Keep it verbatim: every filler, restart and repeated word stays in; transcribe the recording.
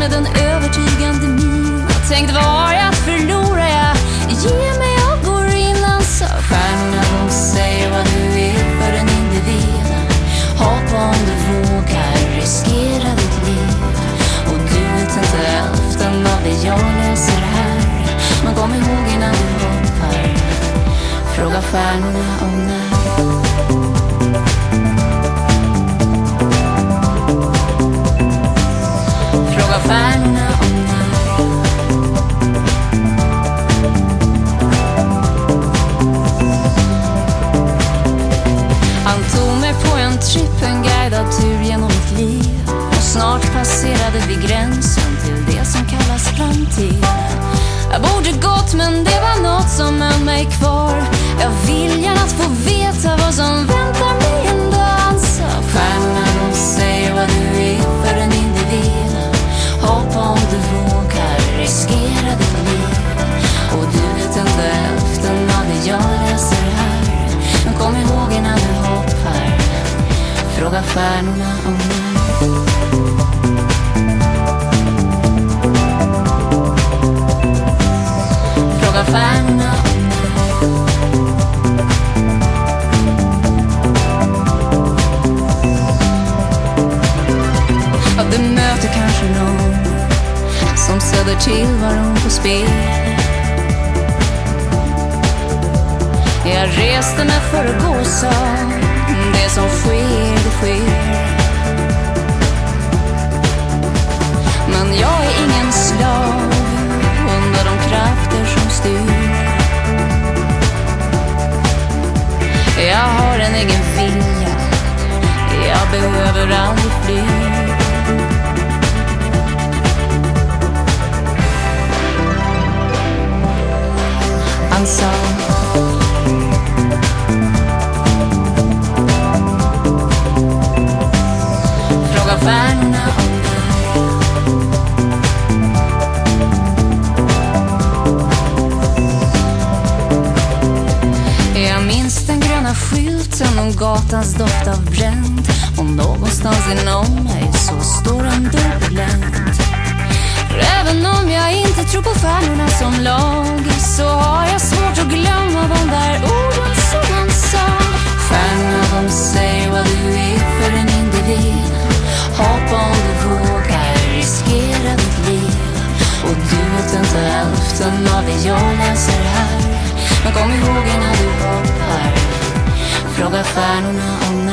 med en övertygande min. Jag tänkte, vad har jag att förlora? Jag ger mig och går innan. Så stjärnorna, de säger vad du är för en individ. Hoppa om du vågar, riskera ditt liv. Och du vet inte hälften av det jag läser här. Men kom ihåg innan du hoppar, fråga stjärnorna om när. Fråga stjärnorna om när. Han tog mig på en trip, en guidad tur genom mitt liv. Och snart passerade vi gränsen till det som kallas framtid. Jag borde gått, men det var något som höll mig kvar. Jag vill gärna att få veta vad som väntar mig en dag. Så stjärnorna, de säger vad du är för en individ. Hoppa om du vågar, riskera ditt liv. Och du vet inte hälften av det jag läser här. Men kom ihåg innan du hoppar, fråga stjärnorna om när. Fråga stjärnorna om när. Ja, du möter kanske någon som sätter till varon på spel. Jag reste mig för att gå, så det som sker, det sker. Men jag är ingen slav under de krafter som styr. Jag har en egen vilja, jag behöver aldrig fly. Han sa, fråga stjärnorna om det. Jag minns den gröna skylten och gatans doft av bränt. Och någonstans inom mig så står en dörr på glänt. För även om jag inte tror på stjärnorna som lag, så har jag svårt att glömma de där orden som han sa. Stjärnorna, de säger vad du är för en individ. Hoppa om du vågar, riskera ditt liv. Och du vet inte hälften av det jag läser här. Men kom ihåg innan du hoppar, fråga stjärnorna om